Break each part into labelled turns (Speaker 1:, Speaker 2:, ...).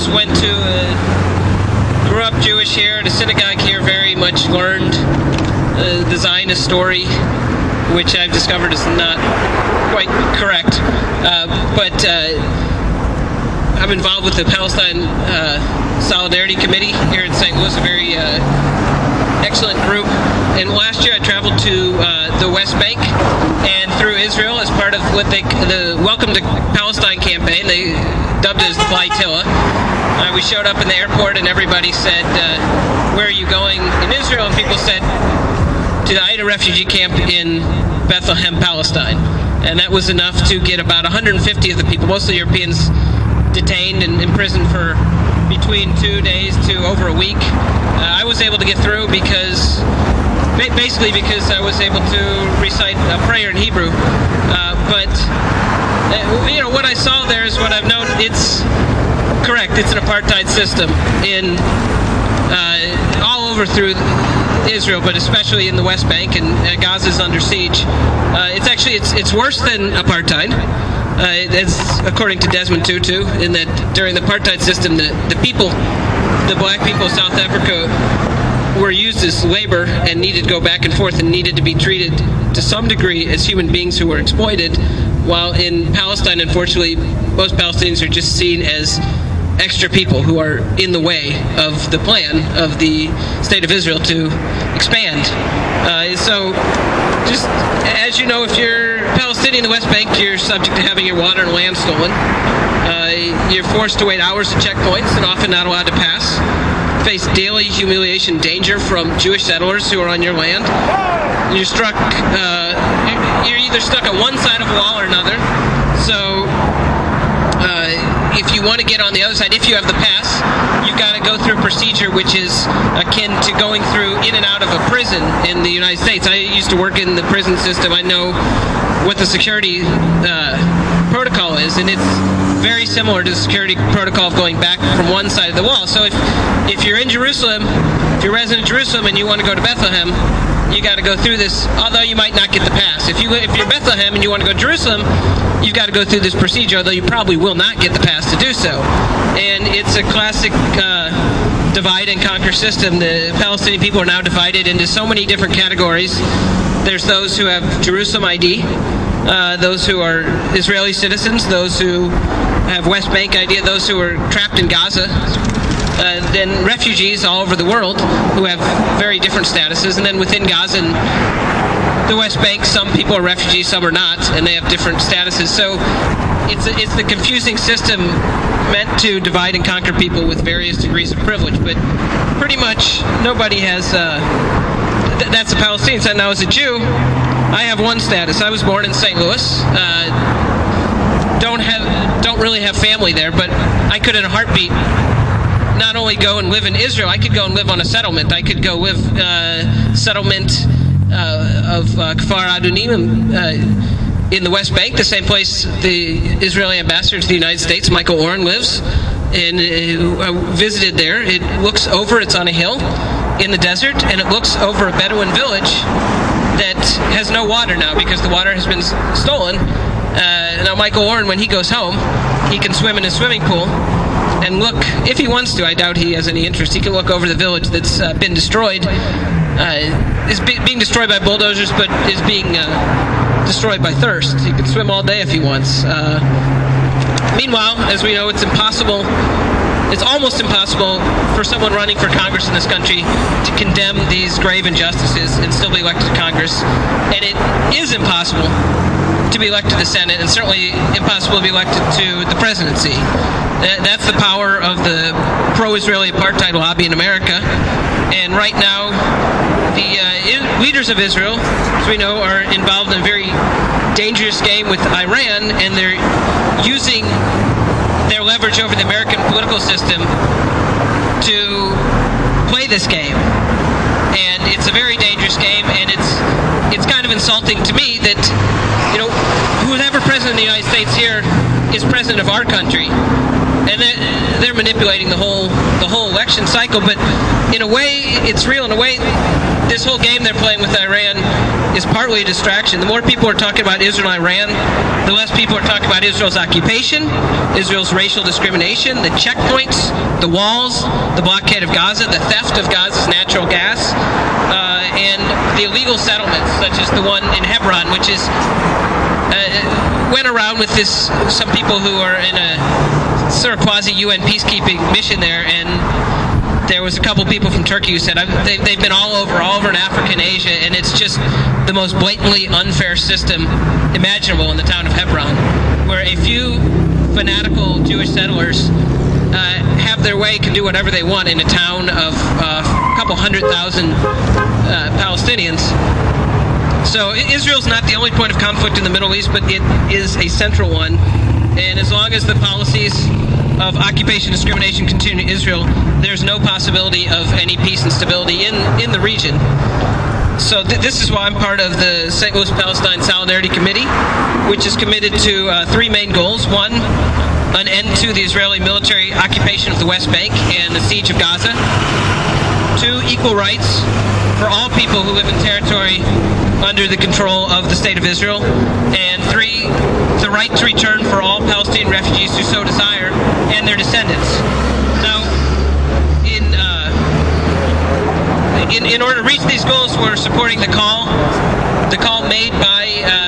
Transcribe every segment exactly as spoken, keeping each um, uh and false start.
Speaker 1: went to, uh, grew up Jewish here at a synagogue here, very much learned uh, the Zionist story, which I've discovered is not quite correct. Uh, but uh, I'm involved with the Palestine uh, Solidarity Committee here in Saint Louis, a very uh, excellent group. And last year I traveled to uh, the West Bank and through Israel as part of what they, the Welcome to Palestine campaign. They dubbed it as the Flotilla. Uh, we showed up in the airport and everybody said, uh, where are you going in Israel? And people said, to the Aida refugee camp in Bethlehem, Palestine. And that was enough to get about one hundred fifty of the people, mostly Europeans, detained and imprisoned for between two days to over a week. Uh, I was able to get through because, basically because I was able to recite a prayer in Hebrew. Uh, but, uh, you know, what I saw there is what I've known. It's correct. It's an apartheid system in uh, all over through Israel, but especially in the West Bank, and uh, Gaza is under siege. Uh, it's actually it's it's worse than apartheid. Uh, it's according to Desmond Tutu, in that during the apartheid system, the the people, the black people of South Africa, were used as labor and needed to go back and forth and needed to be treated to some degree as human beings who were exploited. While in Palestine, unfortunately, most Palestinians are just seen as extra people who are in the way of the plan of the State of Israel to expand. Uh, so, just as you know, if you're Palestinian in the West Bank, you're subject to having your water and land stolen. Uh, you're forced to wait hours at checkpoints and often not allowed to pass. Face daily humiliation, danger from Jewish settlers who are on your land. You're struck. Uh, you're either stuck on one side of a wall or another. So. Uh, if you want to get on the other side, if you have the pass, you've got to go through a procedure which is akin to going through in and out of a prison in the United States. I used to work in the prison system. I know what the security uh, protocol is, and it's very similar to the security protocol of going back from one side of the wall. So if if you're in Jerusalem, if you're a resident of Jerusalem and you want to go to Bethlehem, you got to go through this, although you might not get the pass. If you if you're Bethlehem and you want to go to Jerusalem, you've got to go through this procedure, although you probably will not get the pass to do so. And it's a classic uh, divide and conquer system. The Palestinian people are now divided into so many different categories. There's those who have Jerusalem I D, uh, those who are Israeli citizens, those who have West Bank I D, those who are trapped in Gaza. Uh, then refugees all over the world who have very different statuses, and then within Gaza and the West Bank, some people are refugees, some are not, and they have different statuses. So it's a, it's the confusing system meant to divide and conquer people with various degrees of privilege. But pretty much nobody has. Uh, th- that's the Palestinians. And now, as a Jew, I have one status. I was born in Saint Louis. Uh, don't have don't really have family there, but I could, in a heartbeat, not only go and live in Israel, I could go and live on a settlement. I could go live uh, settlement uh, of uh, Kfar Adunim uh, in the West Bank, the same place the Israeli ambassador to the United States, Michael Oren, lives. And uh, I visited there. It looks over, it's on a hill in the desert, and it looks over a Bedouin village that has no water now because the water has been stolen. Uh, now Michael Oren, when he goes home, he can swim in a swimming pool and look, if he wants to, I doubt he has any interest, he can look over the village that's uh, been destroyed, uh, is be- being destroyed by bulldozers, but is being uh, destroyed by thirst. He can swim all day if he wants. Uh, meanwhile, as we know, it's impossible, it's almost impossible for someone running for Congress in this country to condemn these grave injustices and still be elected to Congress. And it is impossible to be elected to the Senate, and certainly impossible to be elected to the presidency. That's the power of the pro-Israeli apartheid lobby in America. And right now, the uh, leaders of Israel, as we know, are involved in a very dangerous game with Iran, and they're using their leverage over the American political system to play this game. And it's a very dangerous game, and it's it's kind of insulting to me that, you know, whoever president of the United States here is president of our country. And there, there manipulating the whole the whole election cycle. But in a way, it's real. In a way, this whole game they're playing with Iran is partly a distraction. The more people are talking about Israel and Iran, the less people are talking about Israel's occupation, Israel's racial discrimination, the checkpoints, the walls, the blockade of Gaza, the theft of Gaza's natural gas, uh, and the illegal settlements, such as the one in Hebron, which is uh, went around with this some people who are in a sort of quasi-U N peacekeeping mission there, and there was a couple people from Turkey who said I've, they, they've been all over, all over in Africa and Asia, and it's just the most blatantly unfair system imaginable in the town of Hebron, where a few fanatical Jewish settlers uh, have their way, can do whatever they want in a town of uh, a couple hundred thousand uh, Palestinians. So Israel's not the only point of conflict in the Middle East, but it is a central one. And as long as the policies of occupation discrimination continue in Israel, there's no possibility of any peace and stability in, in the region. So th this is why I'm part of the Saint Louis Palestine Solidarity Committee, which is committed to uh, three main goals. One, an end to the Israeli military occupation of the West Bank and the siege of Gaza. Two, equal rights for all people who live in territory under the control of the State of Israel. And three, the right to return for all Palestinian refugees who so desire and their descendants. Now, in, uh, in, in order to reach these goals, we're supporting the call, the call made by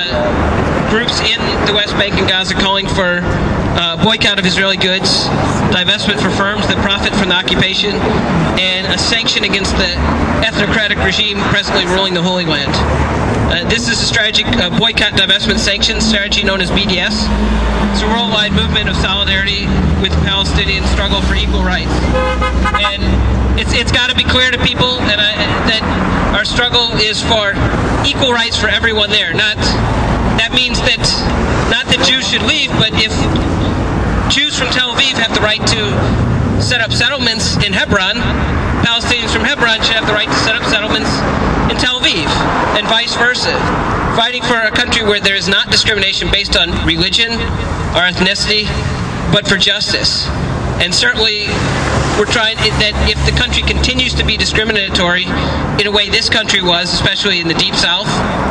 Speaker 1: uh, groups in the West Bank and Gaza calling for uh, boycott of Israeli goods, divestment for firms that profit from the occupation, and a sanction against the ethnocratic regime presently ruling the Holy Land. Uh, this is a strategic uh, boycott, divestment, sanctions strategy known as B D S. It's a worldwide movement of solidarity with the Palestinian struggle for equal rights. And it's it's got to be clear to people that, I, that our struggle is for equal rights for everyone there. Not that means that not that Jews should leave, but if Jews from Tel Aviv have the right to set up settlements in Hebron, Palestinians from Hebron should have the right to set up settlements in Tel Aviv, and vice versa. Fighting for a country where there is not discrimination based on religion or ethnicity, but for justice. And certainly, we're trying that if the country continues to be discriminatory in a way this country was, especially in the Deep South,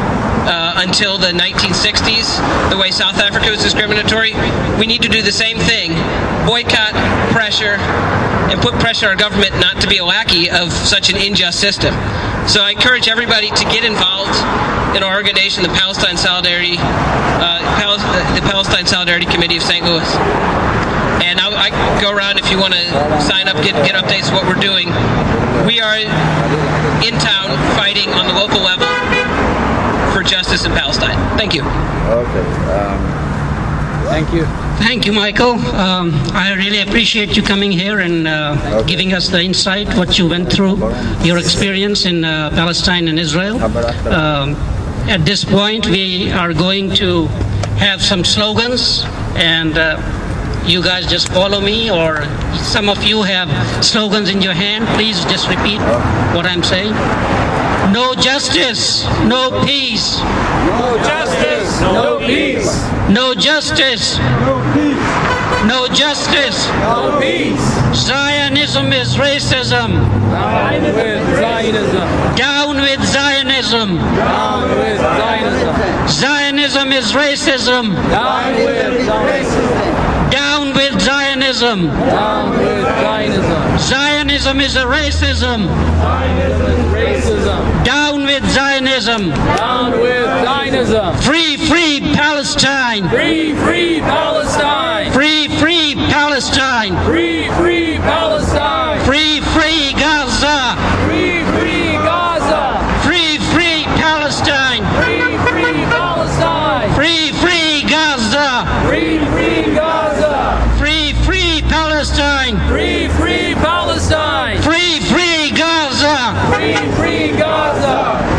Speaker 1: Uh, until the nineteen sixties, the way South Africa was discriminatory, we need to do the same thing. Boycott, pressure, and put pressure on our government not to be a lackey of such an unjust system. So I encourage everybody to get involved in our organization, the Palestine Solidarity, uh, Pal the Palestine Solidarity Committee of Saint Louis. And I'll, I can go around if you want to sign up, get, get updates of what we're doing. We are in town fighting on the local level for justice in Palestine. Thank you.
Speaker 2: Okay. Um, thank you.
Speaker 3: Thank you, Michael. Um, I really appreciate you coming here and uh, okay. giving us the insight, what you went through, your experience in uh, Palestine and Israel. Um, at this point, we are going to have some slogans, and uh, you guys just follow me, or some of you have slogans in your hand. Please just repeat what I'm saying. No justice, no peace.
Speaker 4: No justice, no peace.
Speaker 3: No justice,
Speaker 4: no peace.
Speaker 3: No justice,
Speaker 4: no peace.
Speaker 3: Zionism is racism.
Speaker 4: Down with Zionism.
Speaker 3: Down with Zionism.
Speaker 4: Down with Zionism.
Speaker 3: Zionism is racism.
Speaker 4: Down with Zionism.
Speaker 3: Down with Zionism.
Speaker 4: Down with Zionism.
Speaker 3: Zionism is a racism.
Speaker 4: Zionism is racism.
Speaker 3: Down with Zionism.
Speaker 4: Down with Zionism.
Speaker 3: Free, free Palestine.
Speaker 4: Free, free Palestine.
Speaker 3: Free, free Palestine.
Speaker 4: Free, free Palestine.
Speaker 3: Free, free Gaza.
Speaker 4: Free, free Gaza.
Speaker 3: Free, free Palestine.
Speaker 4: Free, free Palestine.
Speaker 3: Free, free Gaza.
Speaker 4: Free, free Gaza.
Speaker 3: Free, free Palestine.
Speaker 4: Free, free Palestine.
Speaker 3: Free, free Gaza.
Speaker 4: Free, free Gaza.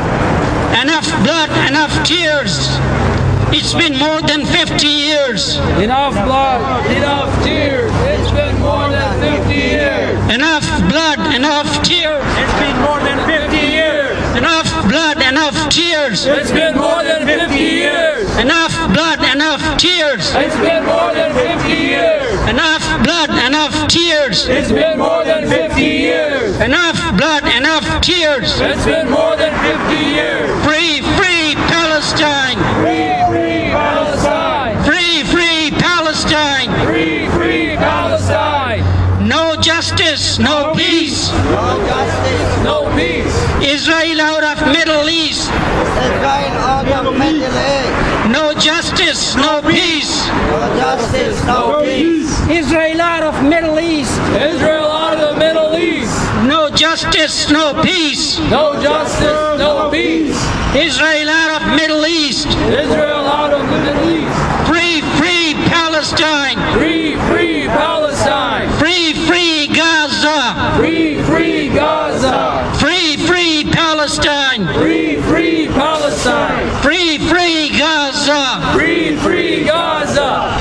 Speaker 3: Enough blood, enough tears. It's been more than fifty years.
Speaker 4: Enough blood, enough tears. It's been more than fifty years.
Speaker 3: Enough blood, enough tears.
Speaker 4: It's been more than fifty years.
Speaker 3: Enough blood, enough tears.
Speaker 4: It's been more than fifty years.
Speaker 3: Enough blood, enough tears.
Speaker 4: It's been more than fifty years.
Speaker 3: Enough blood, enough tears.
Speaker 4: It's been more than fifty years.
Speaker 3: Enough blood, enough tears.
Speaker 4: It's been more than fifty years.
Speaker 3: Free, free Palestine.
Speaker 4: Free, free Palestine.
Speaker 3: Free, free Palestine.
Speaker 4: Free, free Palestine.
Speaker 3: No justice, no peace.
Speaker 5: No justice,
Speaker 4: No peace.
Speaker 3: Israel out of Middle East.
Speaker 5: Israel out of Middle East.
Speaker 3: No justice, no peace.
Speaker 5: No justice, no peace.
Speaker 3: Israel out of Middle East.
Speaker 4: Israel out of the Middle East.
Speaker 3: No justice, no peace.
Speaker 4: No justice, no peace.
Speaker 3: Israel out of Middle East.
Speaker 4: Israel out of the Middle East.
Speaker 3: Free, free Palestine.
Speaker 4: Free, free Palestine.
Speaker 3: Free, free Gaza.
Speaker 4: Free, free Gaza.
Speaker 3: Free, free Palestine.
Speaker 4: Free, free Palestine.
Speaker 3: Free, free Gaza.
Speaker 4: Free, free Gaza.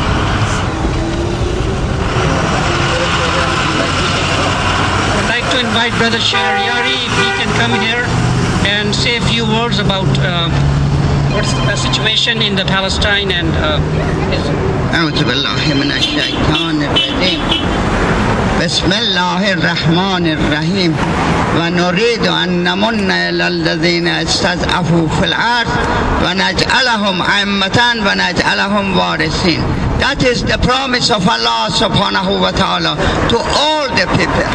Speaker 3: I'd like to invite Brother Shahryari if he can come here and say a few words about uh, what's the situation in the Palestine and uh, Israel.
Speaker 6: أعوذ بالله من الشيطان الرجيم بسم الله الرحمن الرحيم ونريد أن نمن إلى الذين استضعفوا في الأرض ونجعلهم أئمة ونجعلهم وارثين. That is the promise of Allah subhanahu wa ta'ala to all the people.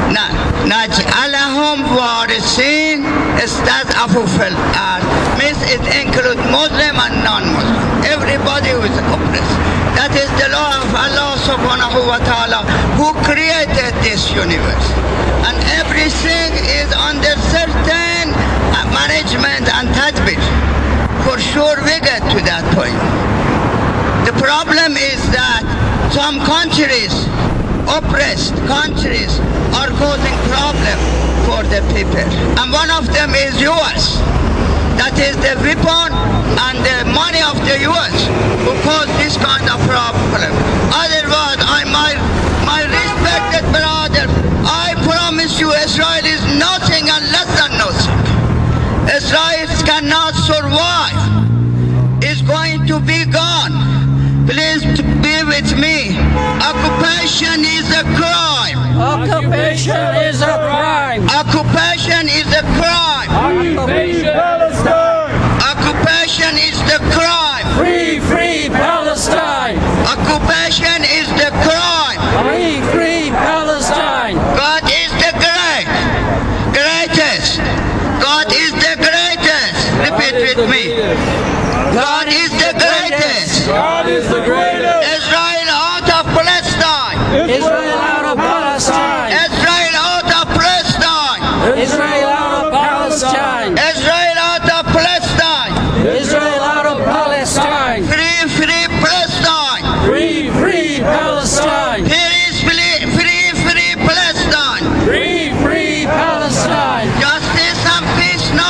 Speaker 6: نجعلهم وارثين استضعفوا في الأرض means it includes Muslim and non-Muslim. Everybody who is oppressed. That is the law of Allah subhanahu wa ta'ala who created this universe. And everything is under certain management and tadbir. For sure we get to that point. The problem is that some countries, oppressed countries, are causing problem for the people. And one of them is U S. That is the weapon and the money of the U S who cause this kind of problem. Otherwise, I, my, my respected brother, I promise you Israel is nothing and less than nothing. Israel cannot survive. It's going to be gone. Please be with me. Occupation is a crime.
Speaker 3: Occupation is a crime.
Speaker 6: Occupation is a crime.
Speaker 4: Occupation Palestine.
Speaker 6: Occupation is the crime.
Speaker 4: Free, free Palestine.
Speaker 6: Occupation is the crime.
Speaker 3: Free, free Palestine.
Speaker 6: God is the great, greatest. God is the greatest. Repeat with me. God is the greatest.
Speaker 4: God is the greatest.
Speaker 6: Israel out of Palestine.
Speaker 3: Israel out of Palestine.
Speaker 6: Israel out of Palestine.
Speaker 3: Israel out of Palestine.
Speaker 6: Israel out of Palestine.
Speaker 3: Israel out of Palestine.
Speaker 6: Free, free Palestine.
Speaker 3: Free, free Palestine.
Speaker 6: Here is free, free, free Palestine.
Speaker 3: Free, free Palestine.
Speaker 6: Justice and peace, no.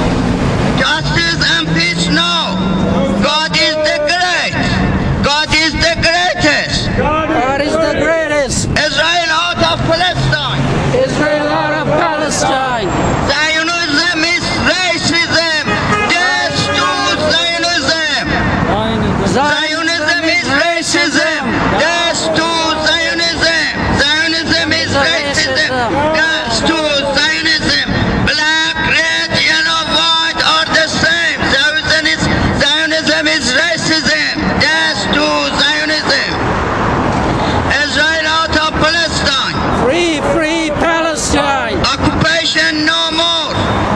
Speaker 6: Justice and peace, no. God is the great. God is the greatest.
Speaker 3: God is the greatest.
Speaker 6: Israel out of Palestine.
Speaker 3: Israel out of Palestine.
Speaker 6: Zionism is racism. Death to Zionism. Zionism is racism. Death to Zionism. Zionism is racism. Death to Zionism. Black, red, yellow, white are the same. Zionism is, Zionism is racism. Death to Zionism. Israel out of Palestine.
Speaker 3: Free, free Palestine.
Speaker 6: Occupation no more.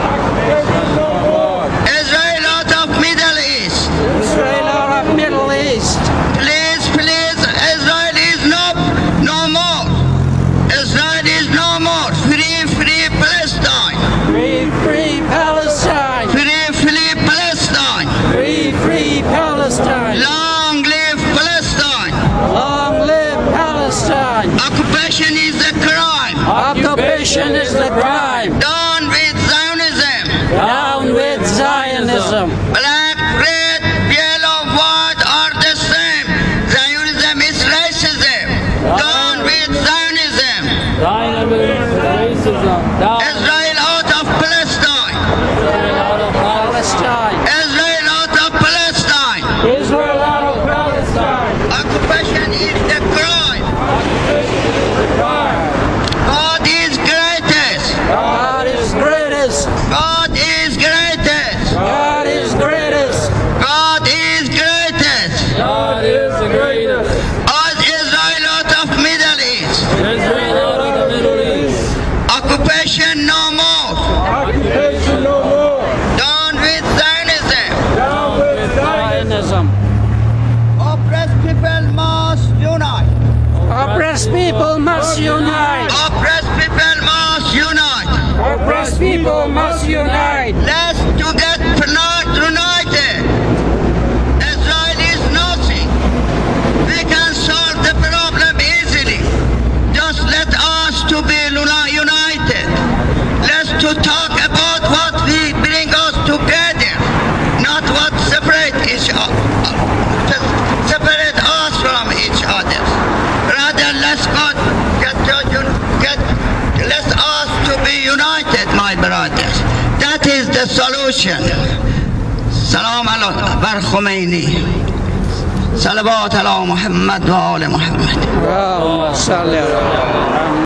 Speaker 6: Israel out of Middle East.
Speaker 3: Israel out of Middle East.
Speaker 6: Please, please, Israel is no, no more. Israel is no more. Free, free Palestine.
Speaker 3: Free, free Palestine.
Speaker 6: Free, free Palestine.
Speaker 3: Free, free Palestine.
Speaker 6: Long live Palestine.
Speaker 3: Long live Palestine.
Speaker 6: Occupation is a crime.
Speaker 3: Occupation is the crime.
Speaker 6: Down with Zionism.
Speaker 3: Down with Zionism.
Speaker 6: Black, red, yellow, white are the same. Zionism is racism. Down with Zionism.
Speaker 4: Racism. Down.
Speaker 6: Israel out of Palestine.
Speaker 4: Israel out of
Speaker 3: Palestine.
Speaker 6: Israel out of Palestine.
Speaker 4: Israel out of Palestine.
Speaker 6: Occupation is the crime.
Speaker 4: Oppressed people must unite.
Speaker 6: Oppressed people must unite.
Speaker 4: Oppressed people must unite.
Speaker 6: Let's to get united. Israel is nothing. We can solve the problem easily. Just let us to be united. Let's to talk about what we bring us together, not what separate each other, separate us from each other. Rather, let's God get to get. Let us to be united, my brothers. That is the solution. Salam ala bar Khomeini. Salawat ala Muhammad wa ala Muhammad.